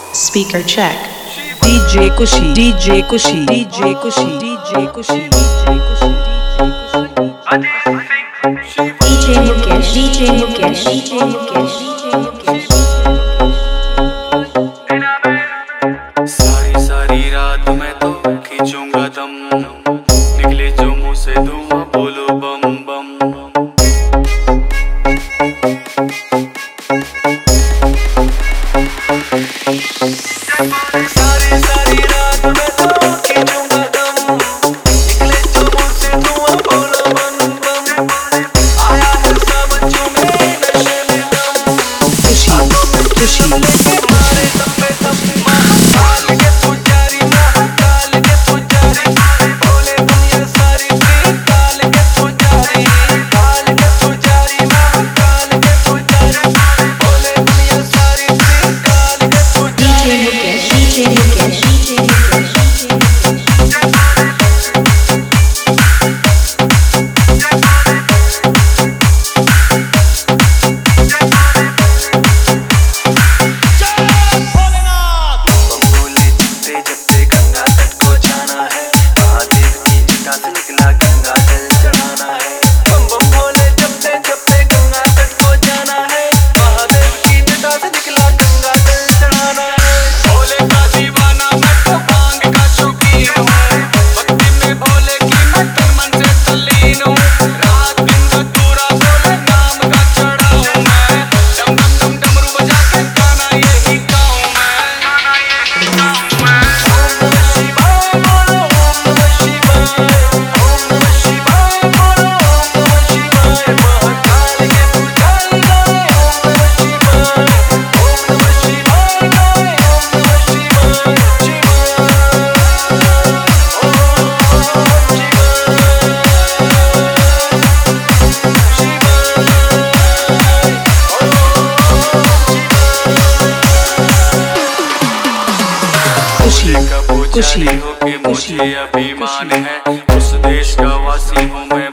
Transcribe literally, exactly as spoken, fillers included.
Speaker check. D J Kushi, D J Kushi, D J Kushi, D J Kushi, D J Kushi, D J Mukesh, D J Mukesh, D J Mukesh, D J Mukesh. सारी सारी रात मैं तो खींचूंगा दम, निकले जो मुंह से धुआं बोलो बम बम। सारी सारी रात मैं तो खींचूंगा दम, निकले जो मुंह से धुआं बोलो बम बम। आया है सावन जो में नशे में दम, Kushi, Kushi. लेके मारे दम पे दम। महाकाल के पुजारी, महाकाल के पुजारी, बोले दुनिया सारी फ्री। काल के पुजारी, काल के पुजारी, महाकाल के पुजारी, बोले दुनिया सारी फ्री। काल के पुजारी। D J Mukesh, D J Mukesh, D J Mukesh. बम्बोले जपते जपते गंगा तट को जाना है, महादेव की जटा से निकला गंगा जल चढ़ाना है। बम बम भोले जपते जपते गंगा तट को जाना है, महादेव की जटा से निकला गंगा जल चढ़ाना है। भोले का दीवाना मैं तो भांग का शौकीन हूँ, भक्ति में भोले की मैं तन मन से तल्लीन हूँ। रात दिन धतूरा भोले नाम का चढ़ा हूँ मैं, डम डम डम डमरू बजा के गाना यही गाऊं मैं, गाना यही गाऊं मैं। ओम नमः शिवाय बोलो, ओम नमः शिवाय, ओम नमः शिवाय बोलो, ओम नमः शिवाय। महाकाल के पुजारी गाए ओम नमः शिवाय, ओम नमः शिवाय गाए ओम नमः शिवाय। शिवाय Kushi, का पुजारी Kushi, होके Kushi. मुझे अभिमान है, उस देश का वासी हूँ मैं।